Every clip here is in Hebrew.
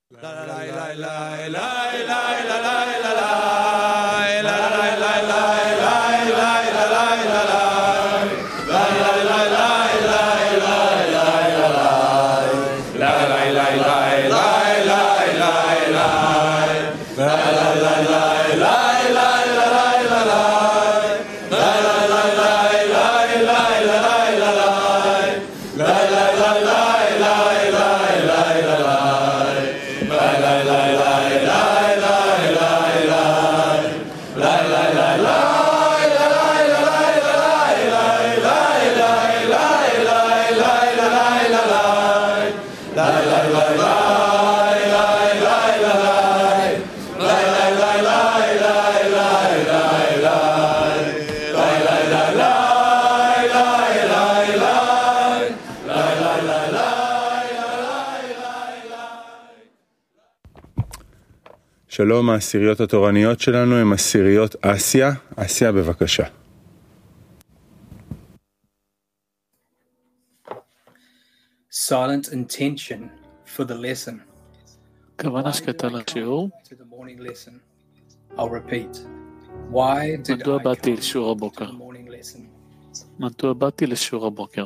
שלום, העשיריות התורניות שלנו הם עשיריות אסיה. אסיה, בבקשה. Silent intention for the lesson. כוונה שקטה לשיעור. To the morning lesson. I'll repeat. Why did מדוע I באתי come לשיעור to הבוקר? the morning lesson? מדוע באתי לשיעור הבוקר?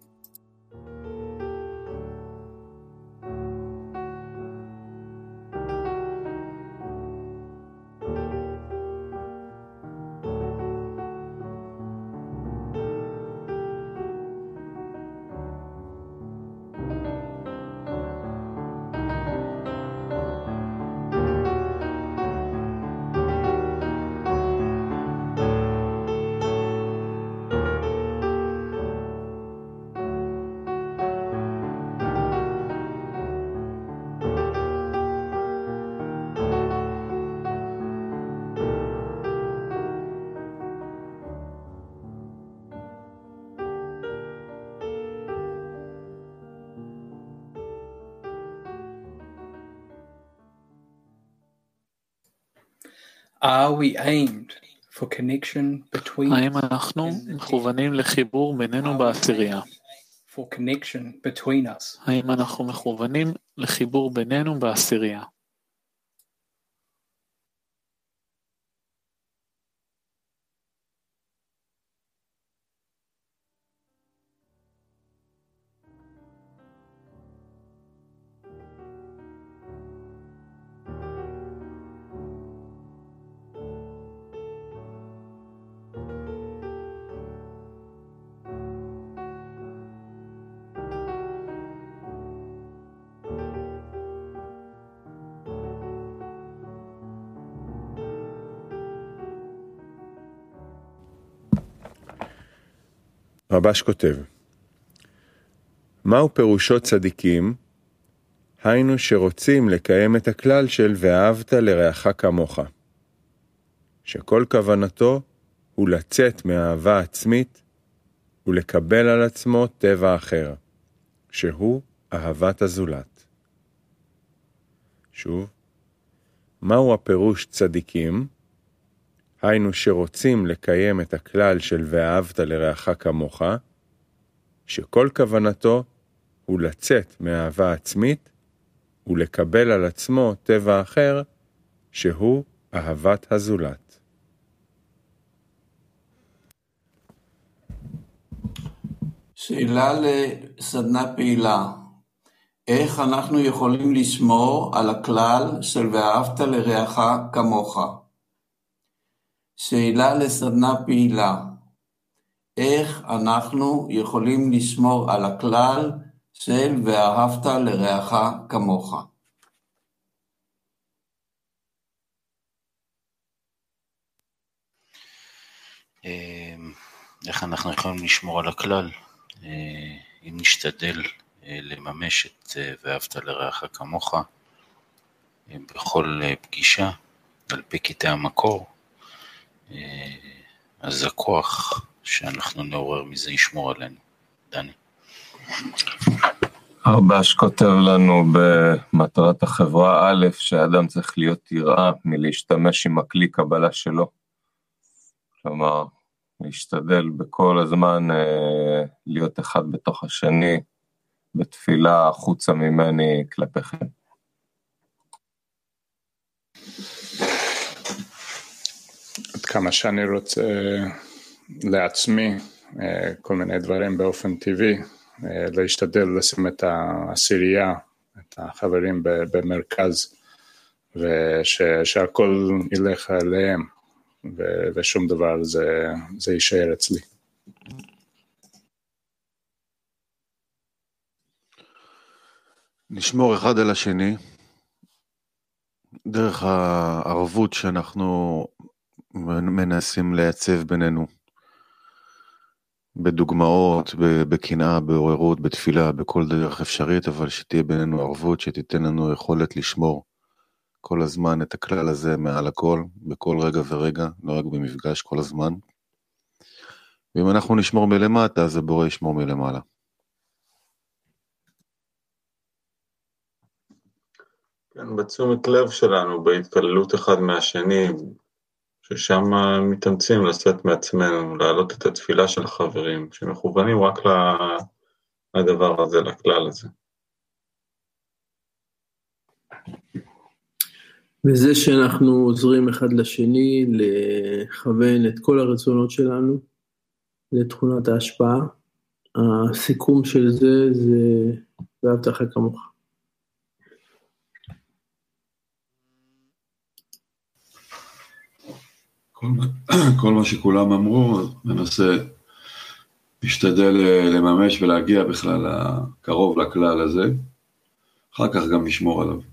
Are we aimed for connection between האם us אנחנו in the מכוונים לחיבור בינינו בעשירייה? for connection between us? האם אנחנו מכוונים לחיבור בינינו בעשירייה? רבש כותב, מהו פירושו צדיקים? היינו שרוצים לקיים את הכלל של ואהבת לרעך כמוך, שכל כוונתו הוא לצאת מהאהבה עצמית ולקבל על עצמו טבע אחר, שהוא אהבת הזולת. שוב, מהו הפירוש צדיקים? היינו שרוצים לקיים את הכלל של ואהבת לרעך כמוך, שכל כוונתו הוא לצאת מהאהבה עצמית ולקבל על עצמו טבע אחר, שהוא אהבת הזולת. שאלה לסדנה פעילה. איך אנחנו יכולים לשמור על הכלל של ואהבת לרעך כמוך? שאלה לסדנה פעילה. איך אנחנו יכולים לשמור על הכלל של ואהבת לרעך כמוך? איך אנחנו יכולים לשמור על הכלל? אם נשתדל לממש את ואהבת לרעך כמוך בכל פגישה על פי קטעי המקור, אז הכוח שאנחנו נעורר מזה ישמור עלינו. דני. הרבש כותב לנו במטרת החברה א', שהאדם צריך להיות יראה מלהשתמש עם הכלי קבלה שלו. כלומר, להשתדל בכל הזמן להיות אחד בתוך השני, בתפילה חוצה ממני כלפיכם. עד כמה שאני רוצה לעצמי, כל מיני דברים באופן טבעי, להשתדל לשים את העשירייה, את החברים במרכז, ושהכל ילך אליהם, ושום דבר זה יישאר אצלי. נשמור אחד על השני, דרך הערבות שאנחנו מנסים לייצב בינינו, בדוגמאות, בקנאה, בעוררות, בתפילה, בכל דרך אפשרית, אבל שתהיה בינינו ערבות, שתיתן לנו יכולת לשמור כל הזמן את הכלל הזה מעל הכל, בכל רגע ורגע, לא רק במפגש, כל הזמן. ואם אנחנו נשמור מלמטה, אז הבורא ישמור מלמעלה. כן, בתשומת לב שלנו, בהתפללות אחד מהשני, ששם מתאמצים לשאת מעצמנו, להעלות את התפילה של החברים, שמכוונים רק לדבר הזה, לכלל הזה. וזה שאנחנו עוזרים אחד לשני לכוון את כל הרצונות שלנו לתכונת ההשפעה, הסיכום של זה ואהבת לך כמוך. כל מה שכולם אמרו, מנסה להשתדל לממש ולהגיע בכלל קרוב לכלל הזה, אחר כך גם לשמור עליו.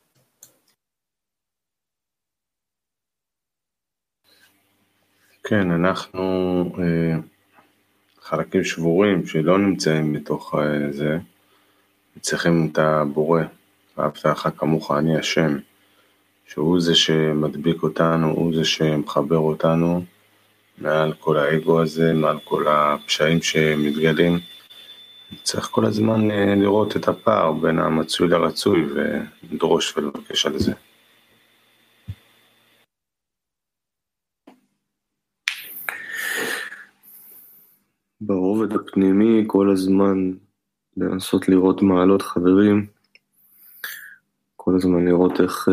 כן, אנחנו חלקים שבורים שלא נמצאים בתוך זה, צריכים את הבורא, ואהבת לך כמוך, אני השם, שהוא זה שמדביק אותנו, הוא זה שמחבר אותנו מעל כל האגו הזה, מעל כל הפשעים שמתגלים. צריך כל הזמן לראות את הפער בין המצוי לרצוי ולדרוש ולבקש על זה. ברובד הפנימי כל הזמן לנסות לראות מעלות חברים, כל הזמן לראות איך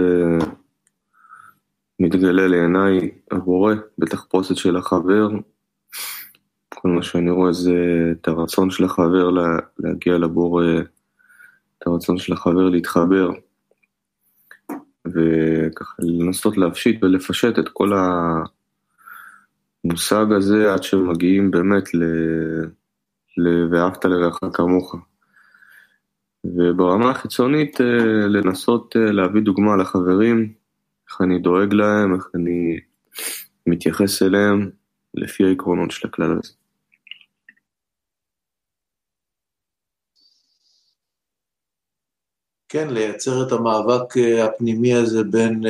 מתגלה לעיניי הבורא בתחפושת של החבר. כל מה שאני רואה זה את הרצון של החבר להגיע לבורא, את הרצון של החבר להתחבר, וככה לנסות להפשיט ולפשט את כל המושג הזה עד שמגיעים באמת ואהבת לרעך כמוך. וברמה החיצונית לנסות להביא דוגמה לחברים, איך אני דואג להם, איך אני מתייחס אליהם לפי העקרונות של הכלל הזה. כן, לייצר את המאבק הפנימי הזה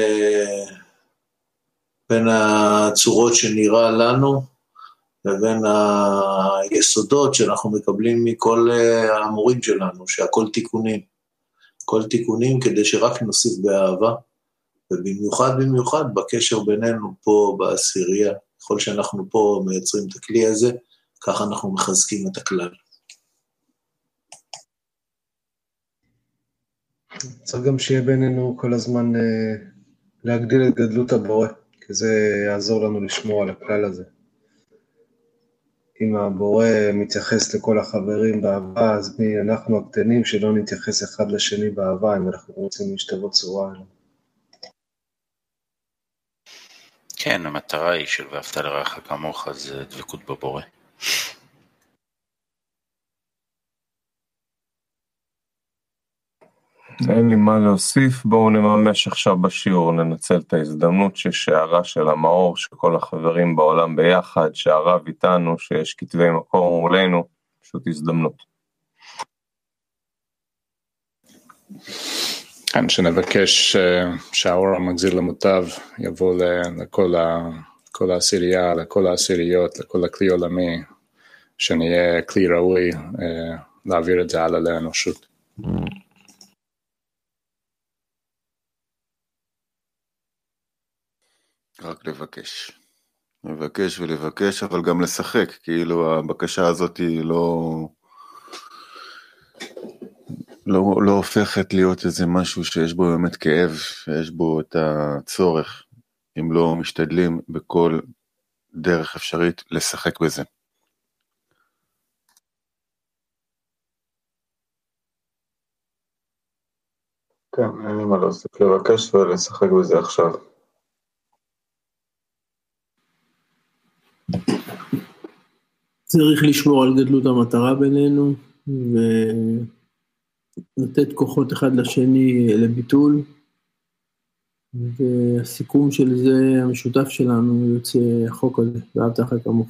בין הצורות שנראה לנו, לבין היסודות שאנחנו מקבלים מכל המורים שלנו, שהכל תיקונים. כל תיקונים כדי שרק נוסיף באהבה, ובמיוחד בקשר בינינו פה בעשירייה. ככל שאנחנו פה מייצרים את הכלי הזה, ככה אנחנו מחזקים את הכלל. צריך גם שיהיה בינינו כל הזמן להגדיל את גדלות הבורא, כי זה יעזור לנו לשמור על הכלל הזה. אם הבורא מתייחס לכל החברים באהבה, אז מי אנחנו הקטנים שלא נתייחס אחד לשני באהבה, אם אנחנו רוצים להשתוות צורה אליו. כן, המטרה היא של ואהבת לרעך כמוך, זה דבקות בבורא. אין לי מה להוסיף, בואו נממש עכשיו בשיעור, ננצל את ההזדמנות ששערה של המאור, שכל החברים בעולם ביחד, שערב איתנו, שיש כתבי מקור מולנו, פשוט הזדמנות. כאן שנבקש שהאור המגזיר למוטב יבוא לכל העשירייה, לכל העשיריות, לכל הכלי עולמי, שנהיה כלי ראוי להעביר את זה הלאה לאנושות. רק לבקש ולבקש, אבל גם לשחק, כאילו הבקשה הזאת היא לא הופכת להיות איזה משהו שיש בו באמת כאב, ויש בו את הצורך, אם לא משתדלים בכל דרך אפשרית לשחק בזה. כן, אין לי מה להוסיף, לבקש ולשחק בזה עכשיו. צריך לשמור על גדלות המטרה בינינו, ולתת כוחות אחד לשני לביטול, והסיכום של זה, המשותף שלנו, יוצא החוק הזה, ואהבת לרעך כמוך.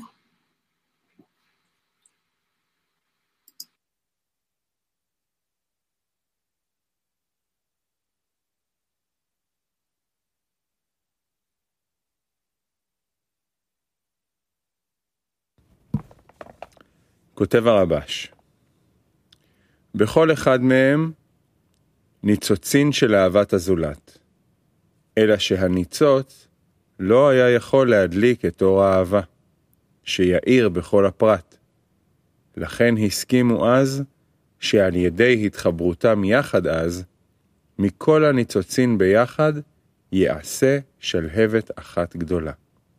כותב הרבש, בכל אחד מהם ניצוצין של אהבת הזולת, אלא שהניצוץ לא היה יכול להדליק את אור האהבה, שיעיר בכל הפרט. לכן הסכימו אז שעל ידי התחברותם יחד אז, מכל הניצוצין ביחד יעשה שלהבת אחת גדולה.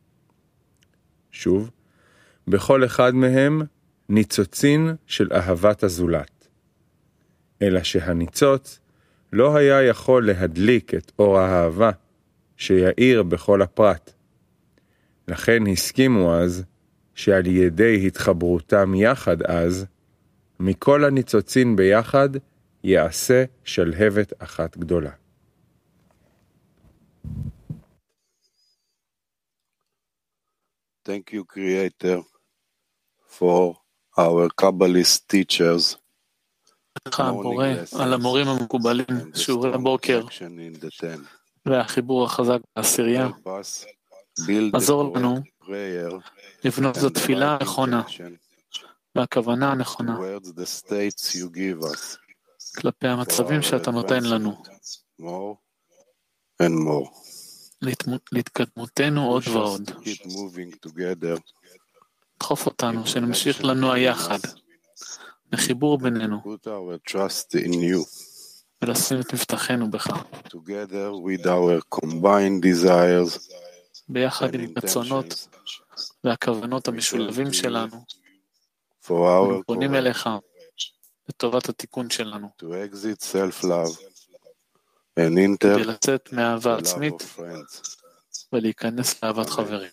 שוב, בכל אחד מהם ניצוצין של אהבת הזולת, אלא שהניצוץ לא היה יכול להדליק את אור האהבה שיעיר בכל הפרט. לכן הסכימו אז שעל ידי התחברותם יחד אז, מכל הניצוצין ביחד יעשה שלהבת אחת גדולה. Thank you, Creator, for our Kabbalist teachers. הבורא, על המורים המקובלים, שיעורי הבוקר והחיבור החזק בעשירייה. עזור לנו לבנות את התפילה הנכונה והכוונה הנכונה כלפי המצבים שאתה נותן לנו, להתקדמותנו עוד ועוד. דחוף אותנו שנמשיך לנוע יחד לחיבור בינינו ולשים את מבטחנו בך, ביחד עם רצונות והכוונות המשולבים שלנו, אנחנו פונים אליך לטובת התיקון שלנו, כדי לצאת מאהבה עצמית ולהיכנס לאהבת חברים.